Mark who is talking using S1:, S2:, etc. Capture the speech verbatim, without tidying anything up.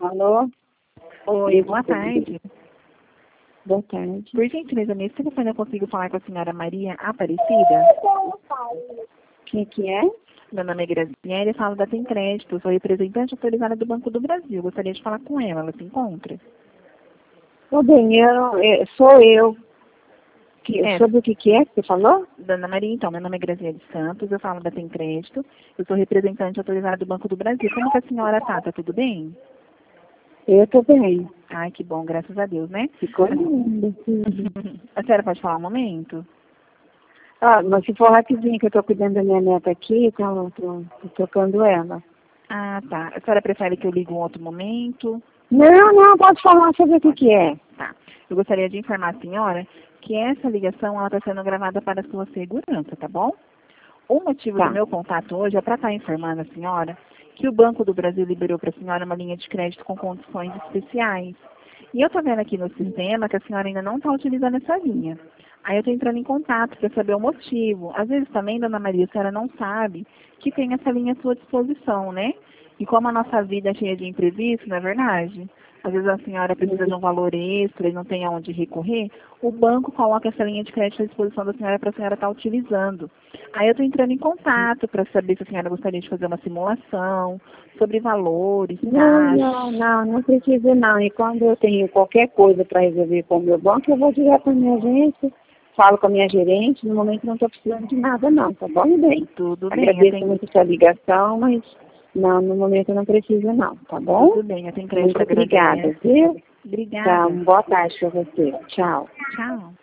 S1: Alô?
S2: Oi, boa tarde.
S1: Boa tarde.
S2: Por gentileza, nesse telefone eu consigo falar com a senhora Maria Aparecida?
S1: Quem que é?
S2: Meu nome é Graziele, eu falo da Tem Crédito, sou representante autorizada do Banco do Brasil. Gostaria de falar com ela, ela se encontra?
S1: Ô, bem, eu, é, sou eu. Que,
S2: É,
S1: sobre o que que é que você falou?
S2: Dona Maria, então, meu nome é Graziele Santos, eu falo da Tem Crédito, eu sou representante autorizada do Banco do Brasil. Como que a senhora tá? Tá tudo bem?
S1: Eu tô bem.
S2: Ai, que bom, graças a Deus, né?
S1: Ficou lindo.
S2: A senhora pode falar um momento?
S1: Ah, mas se for rapidinho, que eu tô cuidando da minha neta aqui, então tô, tô tocando ela.
S2: Ah, tá. A senhora prefere que eu ligue um outro momento?
S1: Não, não, pode falar sobre o que que é.
S2: Tá. Eu gostaria de informar a senhora que essa ligação ela está sendo gravada para a sua segurança, tá bom? O motivo do
S1: Tá.
S2: meu contato hoje é para estar informando a senhora que o Banco do Brasil liberou para a senhora uma linha de crédito com condições especiais. E eu estou vendo aqui no sistema que a senhora ainda não está utilizando essa linha. Aí eu estou entrando em contato para saber o motivo. Às vezes também, dona Maria, a senhora não sabe que tem essa linha à sua disposição, né? E como a nossa vida é cheia de imprevistos, não é verdade? Às vezes a senhora precisa de um valor extra e não tem aonde recorrer, o banco coloca essa linha de crédito à disposição da senhora para a senhora estar utilizando. Aí eu estou entrando em contato para saber se a senhora gostaria de fazer uma simulação sobre valores,
S1: Não,
S2: taxas.
S1: não, não, não precisa não. E quando eu tenho qualquer coisa para resolver com o meu banco, eu vou direto para minha agência, falo com a minha gerente. No momento não estou precisando de nada não, tá bom, bem?
S2: Tudo bem, eu
S1: Agradeço
S2: tenho,
S1: muito a sua ligação, mas não, no momento eu não preciso não, tá bom?
S2: tudo bem, eu tenho crédito
S1: Muito obrigada,
S2: agradece.
S1: viu? Tá,
S2: Obrigada.
S1: uma boa tarde para você. Tchau.
S2: Tchau.